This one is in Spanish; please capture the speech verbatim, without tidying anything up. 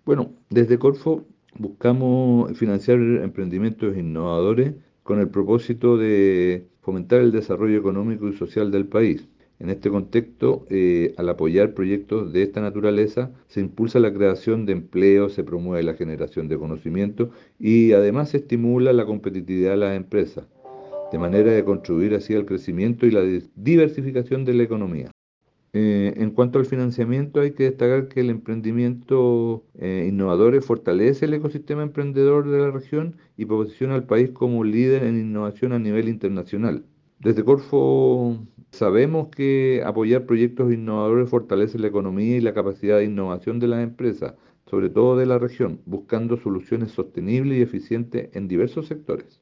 Bueno, desde Corfo buscamos financiar emprendimientos innovadores con el propósito de fomentar el desarrollo económico y social del país. En este contexto, eh, al apoyar proyectos de esta naturaleza, se impulsa la creación de empleo, se promueve la generación de conocimiento y además se estimula la competitividad de las empresas, de manera de contribuir así al crecimiento y la diversificación de la economía. Eh, en cuanto al financiamiento, hay que destacar que el emprendimiento eh, innovador fortalece el ecosistema emprendedor de la región y posiciona al país como líder en innovación a nivel internacional. Desde Corfo sabemos que apoyar proyectos innovadores fortalece la economía y la capacidad de innovación de las empresas, sobre todo de la región, buscando soluciones sostenibles y eficientes en diversos sectores.